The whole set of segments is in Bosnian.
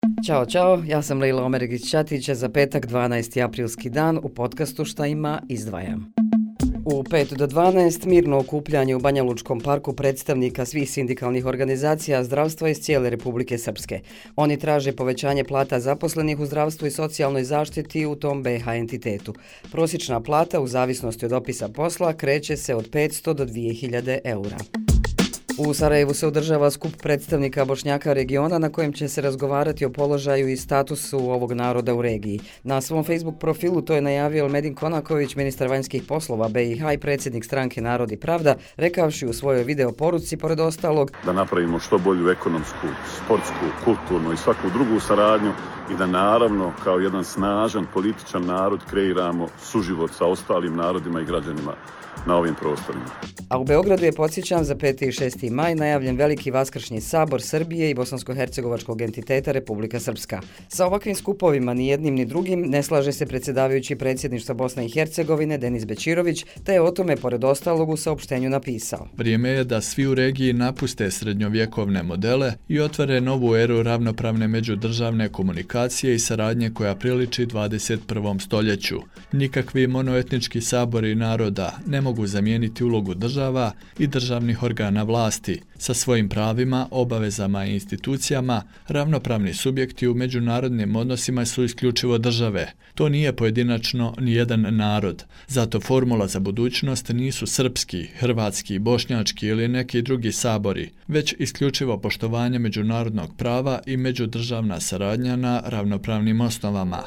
Ćao, ja sam Leila Omeregić-Ćatić za petak 12. aprilski dan u podcastu Šta ima izdvajam. U 5 do 12 mirno okupljanje u Banja Lučkom parku predstavnika svih sindikalnih organizacija zdravstva iz cijele Republike Srpske. Oni traže povećanje plata zaposlenih u zdravstvu i socijalnoj zaštiti u tom BiH entitetu. Prosječna plata u zavisnosti od opisa posla kreće se od 500 do 2000 eura. U Sarajevu se održava skup predstavnika Bošnjaka regiona na kojem će se razgovarati o položaju i statusu ovog naroda u regiji. Na svom Facebook profilu to je najavio Elmedin Konaković, ministar vanjskih poslova BiH i predsjednik stranke Narod i Pravda, rekavši u svojoj video poruci, pored ostalog, da napravimo što bolju ekonomsku, sportsku, kulturnu i svaku drugu saradnju i da naravno kao jedan snažan političan narod kreiramo suživot sa ostalim narodima i građanima na ovim prostorima. A u Beogradu je, podsjećam, za 5. i 6. maj najavljen veliki vaskršnji sabor Srbije i bosansko-hercegovačkog entiteta Republika Srpska. Sa ovakvim skupovima ni jednim ni drugim ne slaže se predsjedavajući predsjedništva Bosne i Hercegovine Denis Bećirović, te je o tome pored ostalog u saopštenju napisao: Vrijeme je da svi u regiji napuste srednjovjekovne modele i otvore novu eru ravnopravne međudržavne komunikacije i saradnje koja priliči 21. stoljeću. Nikakvi monoetnički sabori naroda ne mogu zamijeniti ulogu država i državnih organa vlasti. Sa svojim pravima, obavezama i institucijama, ravnopravni subjekti u međunarodnim odnosima su isključivo države. To nije pojedinačno ni jedan narod. Zato formula za budućnost nisu srpski, hrvatski, bošnjački ili neki drugi sabori, već isključivo poštovanje međunarodnog prava i međudržavna saradnja na ravnopravnim osnovama.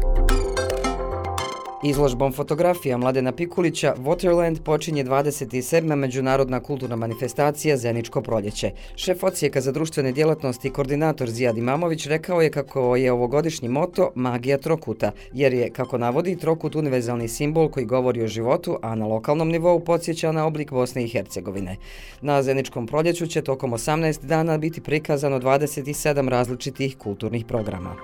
Izložbom fotografija Mladena Pikulića Waterland počinje 27. međunarodna kulturna manifestacija Zeničko proljeće. Šef odsjeka za društvene djelatnosti i koordinator Zijad Imamović rekao je kako je ovogodišnji moto magija trokuta, jer je, kako navodi, trokut univerzalni simbol koji govori o životu, a na lokalnom nivou podsjeća na oblik Bosne i Hercegovine. Na Zeničkom proljeću će tokom 18 dana biti prikazano 27 različitih kulturnih programa.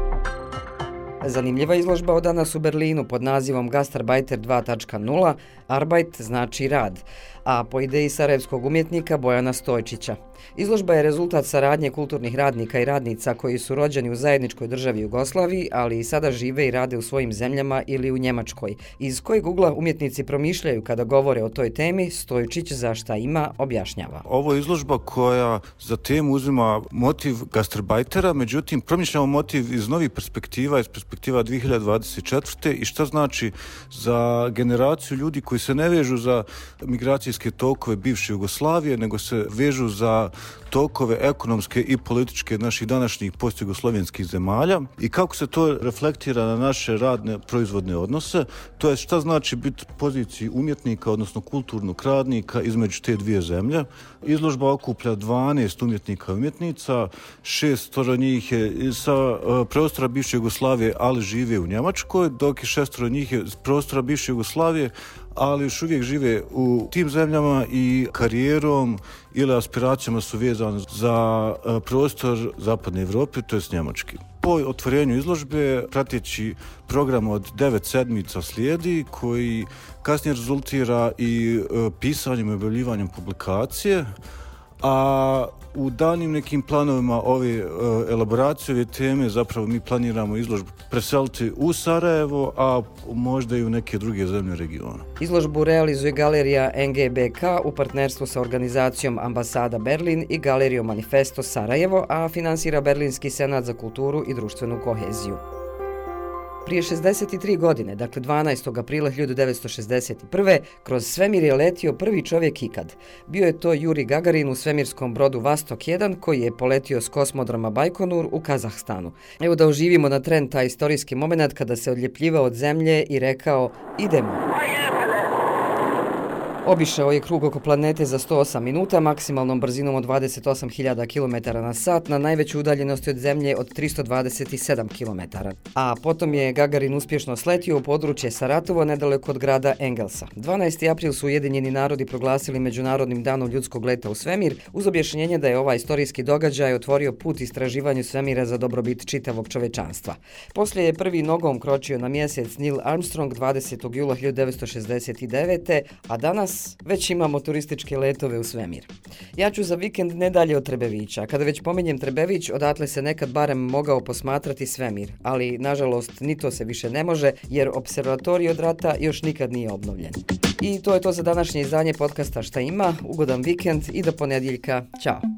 Zanimljiva izložba od danas u Berlinu pod nazivom Gastarbeiter 2.0, Arbeit znači rad, a po ideji sarajevskog umjetnika Bojana Stojčića. Izložba je rezultat saradnje kulturnih radnika i radnica koji su rođeni u zajedničkoj državi Jugoslaviji, ali i sada žive i rade u svojim zemljama ili u Njemačkoj. Iz kojeg ugla umjetnici promišljaju kada govore o toj temi, Stojčić za Šta ima objašnjava. Ovo je izložba koja za temu uzima motiv gastarbeitera, međutim promišljamo motiv iz novih perspektiva, iz perspektiva 2024. i šta znači za generaciju ljudi koji se ne vežu za migracijske tokove bivše Jugoslavije, nego se vežu za tokove ekonomske i političke naših današnjih postjugoslovenskih zemalja i kako se to reflektira na naše radne proizvodne odnose, to je šta znači biti u poziciji umjetnika, odnosno kulturnog radnika između te dvije zemlje. Izložba okuplja 12 umjetnika i umjetnica, 6 njih je sa prostora bivše Jugoslavije, ali žive u Njemačkoj, dok je 6 njih je s prostora bivše Jugoslavije, ali još uvijek žive u tim zemljama i karijerom ili aspiracijama su vezane za prostor Zapadne Evrope, to je Njemački. Po otvorenju izložbe prateći program od 9 sedmica slijedi koji kasnije rezultira i pisanjem i objavljivanjem publikacije, a u daljnjim nekim planovima ove elaboracije, ove teme, zapravo mi planiramo izložbu preseliti u Sarajevo, a možda i u neke druge zemlje regiona. Izložbu realizuje galerija NGBK u partnerstvu sa organizacijom Ambasada Berlin i galerijom Manifesto Sarajevo, a finansira Berlinski senat za kulturu i društvenu koheziju. Prije 63 godine, dakle 12. aprila 1961. kroz svemir je letio prvi čovjek ikad. Bio je to Juri Gagarin u svemirskom brodu Vastok 1 koji je poletio s kosmodroma Bajkonur u Kazahstanu. Evo da oživimo na tren taj istorijski moment kada se odljepljivao od zemlje i rekao idemo. Obišao je krug oko planete za 108 minuta, maksimalnom brzinom od 28.000 km na sat na najveću udaljenosti od Zemlje od 327 km. A potom je Gagarin uspješno sletio u područje Saratovo nedaleko od grada Engelsa. 12. april su Ujedinjeni narodi proglasili Međunarodnim danom ljudskog leta u svemir uz objašnjenje da je ovaj istorijski događaj otvorio put istraživanju svemira za dobrobit čitavog čovečanstva. Poslije je prvi nogom kročio na mjesec Neil Armstrong 20. jula 1969. a danas danas već imamo turističke letove u svemir. Ja ću za vikend ne dalje od Trebevića. Kada već pominjem Trebević, odatle se nekad barem mogao posmatrati svemir, ali nažalost ni to se više ne može jer observatorij od rata još nikad nije obnovljen. I to je to za današnje izdanje podcasta Šta ima. Ugodan vikend i do ponedjeljka. Ćao!